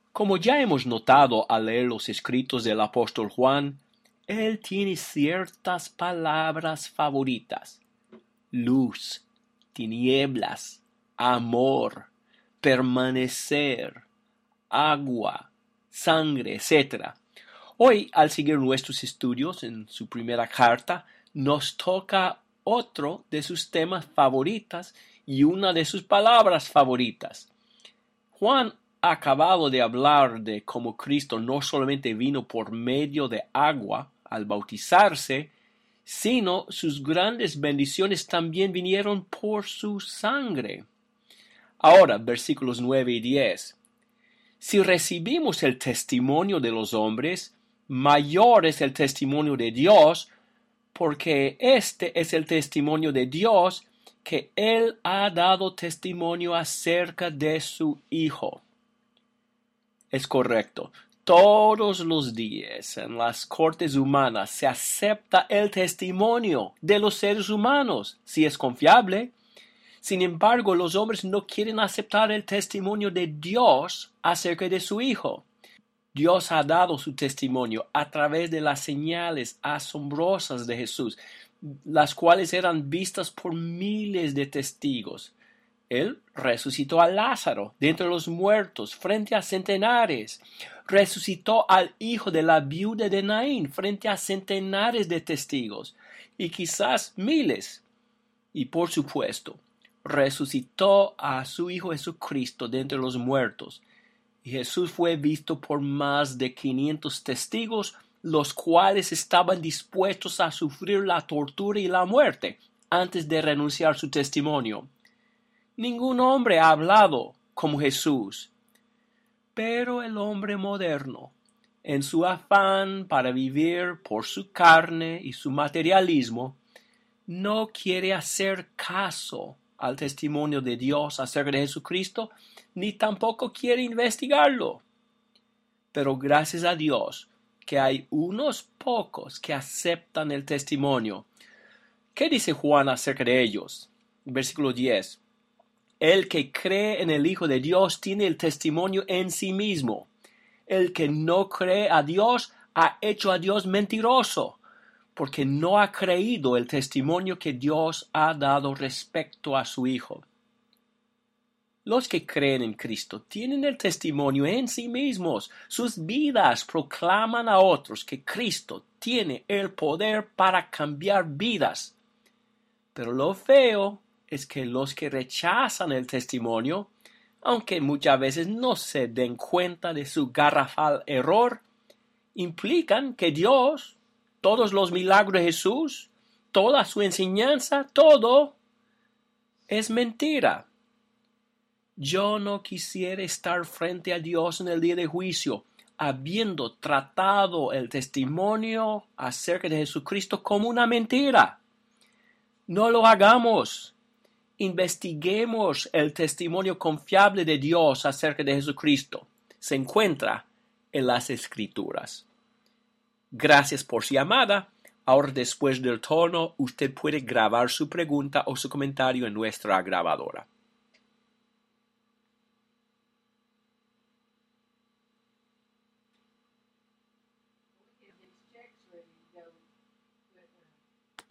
Como ya hemos notado al leer los escritos del apóstol Juan, él tiene ciertas palabras favoritas: luz, tinieblas, amor, permanecer, agua, sangre, etc. Hoy, al seguir nuestros estudios en su primera carta, nos toca otro de sus temas favoritas y una de sus palabras favoritas. Juan ha acabado de hablar de cómo Cristo no solamente vino por medio de agua al bautizarse, sino sus grandes bendiciones también vinieron por su sangre. Ahora, versículos 9 y 10. Si recibimos el testimonio de los hombres, mayor es el testimonio de Dios, porque este es el testimonio de Dios, que Él ha dado testimonio acerca de su Hijo. Es correcto. Todos los días en las cortes humanas se acepta el testimonio de los seres humanos, si es confiable. Sin embargo, los hombres no quieren aceptar el testimonio de Dios acerca de su Hijo. Dios ha dado su testimonio a través de las señales asombrosas de Jesús, las cuales eran vistas por miles de testigos. Él resucitó a Lázaro de entre los muertos frente a centenares. Resucitó al hijo de la viuda de Naín frente a centenares de testigos y quizás miles. Y por supuesto, resucitó a su Hijo Jesucristo de entre los muertos. Y Jesús fue visto por más de 500 testigos, los cuales estaban dispuestos a sufrir la tortura y la muerte antes de renunciar su testimonio. Ningún hombre ha hablado como Jesús, pero el hombre moderno, en su afán para vivir por su carne y su materialismo, no quiere hacer caso al testimonio de Dios acerca de Jesucristo, ni tampoco quiere investigarlo. Pero gracias a Dios que hay unos pocos que aceptan el testimonio. ¿Qué dice Juan acerca de ellos? Versículo 10. El que cree en el Hijo de Dios tiene el testimonio en sí mismo. El que no cree a Dios ha hecho a Dios mentiroso, porque no ha creído el testimonio que Dios ha dado respecto a su Hijo. Los que creen en Cristo tienen el testimonio en sí mismos. Sus vidas proclaman a otros que Cristo tiene el poder para cambiar vidas. Pero lo feo es que los que rechazan el testimonio, aunque muchas veces no se den cuenta de su garrafal error, implican que Dios, todos los milagros de Jesús, toda su enseñanza, todo es mentira. Yo no quisiera estar frente a Dios en el día de juicio, habiendo tratado el testimonio acerca de Jesucristo como una mentira. No lo hagamos. Investiguemos el testimonio confiable de Dios acerca de Jesucristo. Se encuentra en las Escrituras. Gracias por su llamada. Ahora, después del tono, usted puede grabar su pregunta o su comentario en nuestra grabadora.